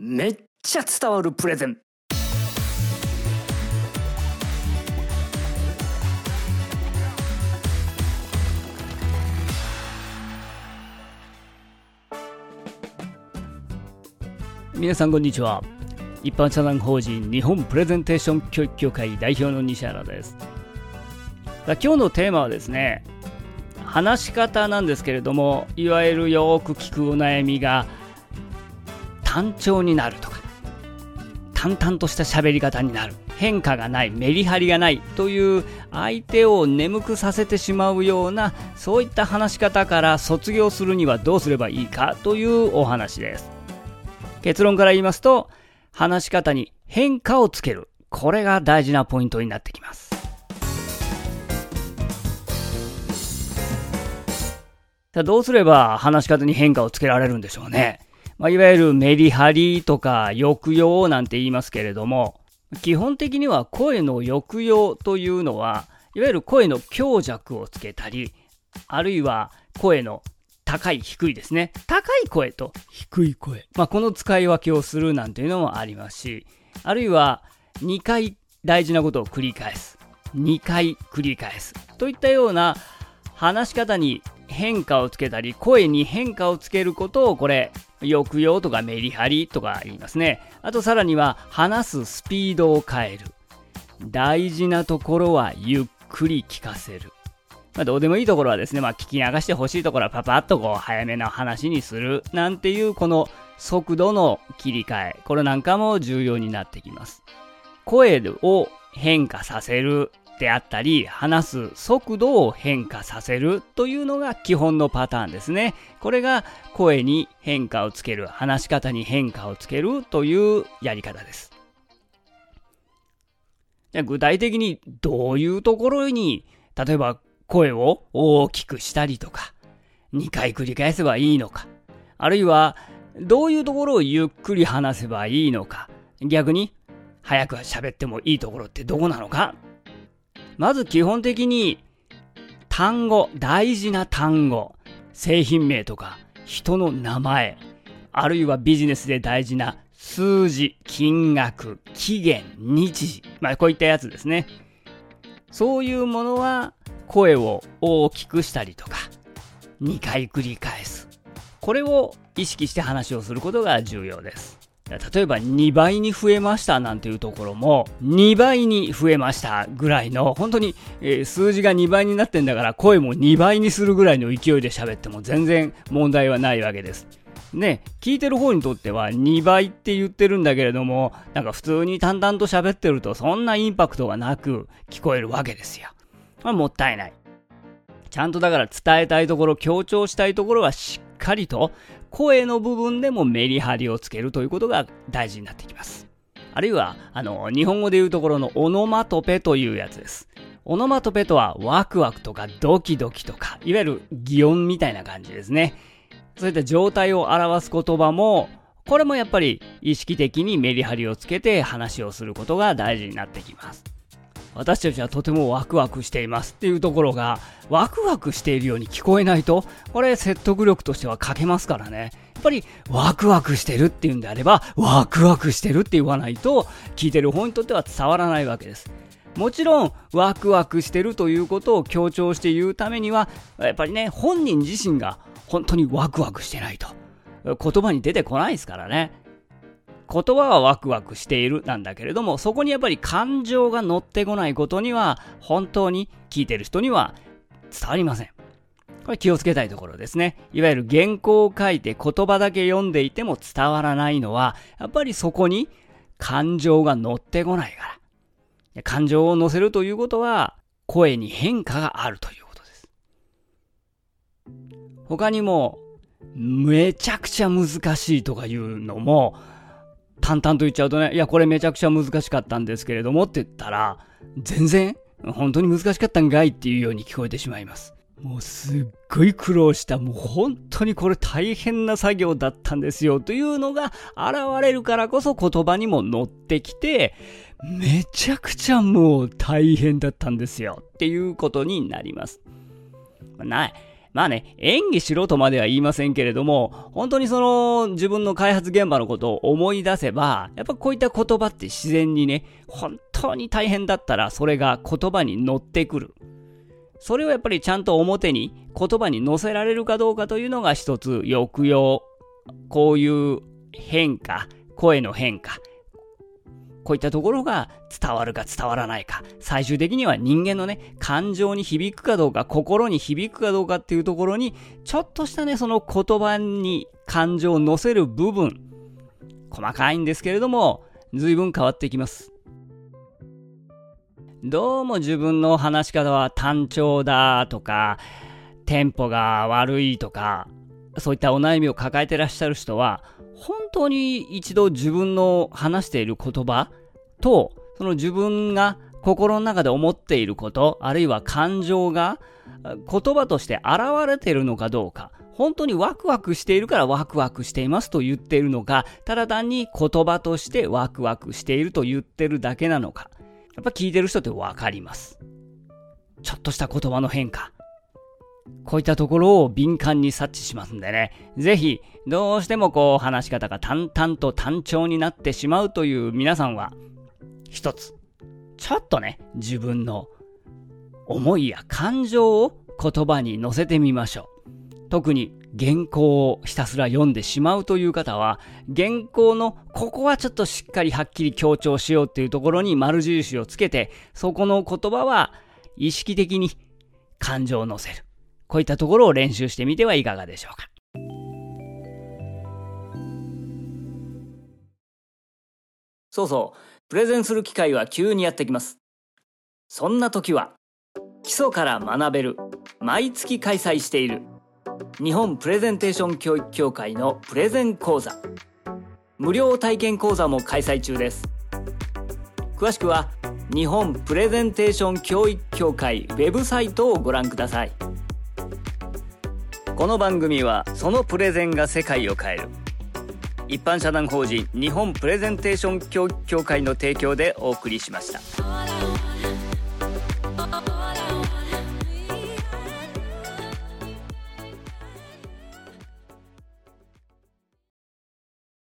めっちゃ伝わるプレゼン。 皆さんこんにちは。一般社団法人日本プレゼンテーション教育協会代表の西原です。今日のテーマはですね、話し方なんですけれども、いわゆるよく聞くお悩みが単調になるとか、淡々とした喋り方になる、変化がない、メリハリがないという相手を眠くさせてしまうような、そういった話し方から卒業するにはどうすればいいかというお話です。結論から言いますと、話し方に変化をつける、これが大事なポイントになってきます。さあどうすれば話し方に変化をつけられるんでしょうね。いわゆるメリハリとか抑揚なんて言いますけれども、基本的には声の抑揚というのは、いわゆる声の強弱をつけたり、あるいは声の高い低いですね。高い声と低い声。この使い分けをするなんていうのもありますし、あるいは2回大事なことを繰り返す。2回繰り返す。といったような話し方に変化をつけたり、声に変化をつけることを、これ、抑揚とかメリハリとか言いますね。あとさらには、話すスピードを変える。大事なところはゆっくり聞かせる。どうでもいいところはですね、聞き流してほしいところはパパッと早めの話にするなんていうこの速度の切り替え、これなんかも重要になってきます。声を変化させるであったり、話す速度を変化させるというのが基本のパターンですね。これが声に変化をつける、話し方に変化をつけるというやり方です。じゃあ具体的にどういうところに、例えば声を大きくしたりとか、2回繰り返せばいいのか、あるいはどういうところをゆっくり話せばいいのか、逆に早く喋ってもいいところってどこなのか。まず基本的に単語、大事な単語、製品名とか人の名前、あるいはビジネスで大事な数字、金額、期限、日時、こういったやつですね。そういうものは声を大きくしたりとか、2回繰り返す。これを意識して話をすることが重要です。例えば2倍に増えましたなんていうところも、2倍に増えましたぐらいの、本当に、数字が2倍になってんだから声も2倍にするぐらいの勢いで喋っても全然問題はないわけです。ね、聞いてる方にとっては2倍って言ってるんだけれども、普通に淡々と喋ってるとそんなインパクトがなく聞こえるわけですよ。もったいない。ちゃんとだから伝えたいところ、強調したいところはしっかりと声の部分でもメリハリをつけるということが大事になってきます。あるいは日本語でいうところのオノマトペというやつです。オノマトペとはワクワクとかドキドキとか、いわゆる擬音みたいな感じですね。そういった状態を表す言葉も、これもやっぱり意識的にメリハリをつけて話をすることが大事になってきます。私たちはとてもワクワクしていますっていうところが、ワクワクしているように聞こえないと、これ説得力としては欠けますからね。やっぱりワクワクしてるっていうんであれば、ワクワクしてるって言わないと、聞いてる方にとっては伝わらないわけです。もちろん、ワクワクしてるということを強調して言うためには、やっぱりね、本人自身が本当にワクワクしてないと、言葉に出てこないですからね。言葉はワクワクしているなんだけれども、そこにやっぱり感情が乗ってこないことには、本当に聞いてる人には伝わりません。これ気をつけたいところですね。いわゆる原稿を書いて言葉だけ読んでいても伝わらないのは、やっぱりそこに感情が乗ってこないから。感情を乗せるということは、声に変化があるということです。他にも、めちゃくちゃ難しいとかいうのも、淡々と言っちゃうとね、いやこれめちゃくちゃ難しかったんですけれどもって言ったら、全然本当に難しかったんかいっていうように聞こえてしまいます。もうすっごい苦労した、もう本当にこれ大変な作業だったんですよというのが現れるからこそ、言葉にも乗ってきて、めちゃくちゃもう大変だったんですよっていうことになります。 まあね、演技しろとまでは言いませんけれども、本当にその自分の開発現場のことを思い出せば、やっぱこういった言葉って自然にね、本当に大変だったらそれが言葉に乗ってくる。それをやっぱりちゃんと表に言葉に乗せられるかどうかというのが一つ抑揚。こういう変化、声の変化。こういったところが伝わるか伝わらないか。最終的には人間のね、感情に響くかどうか、心に響くかどうかっていうところに、ちょっとしたね、その言葉に感情を乗せる部分、細かいんですけれども、随分変わってきます。どうも自分の話し方は単調だとか、テンポが悪いとか、そういったお悩みを抱えてらっしゃる人は、本当に一度自分の話している言葉と、その自分が心の中で思っていること、あるいは感情が言葉として現れているのかどうか、本当にワクワクしているからワクワクしていますと言っているのか、ただ単に言葉としてワクワクしていると言ってるだけなのか、やっぱ聞いてる人ってわかります。ちょっとした言葉の変化。こういったところを敏感に察知しますんでね。ぜひ、どうしてもこう話し方が淡々と単調になってしまうという皆さんは、一つ、ちょっとね、自分の思いや感情を言葉に乗せてみましょう。特に原稿をひたすら読んでしまうという方は、原稿のここはちょっとしっかりはっきり強調しようっていうところに丸印をつけて、そこの言葉は意識的に感情を乗せる。こういったところを練習してみてはいかがでしょうか。 そうそう、プレゼンする機会は急にやってきます。そんな時は、基礎から学べる、毎月開催している、日本プレゼンテーション教育協会のプレゼン講座。無料体験講座も開催中です。詳しくは、日本プレゼンテーション教育協会ウェブサイトをご覧ください。この番組はそのプレゼンが世界を変える一般社団法人日本プレゼンテーション教育協会の提供でお送りしました。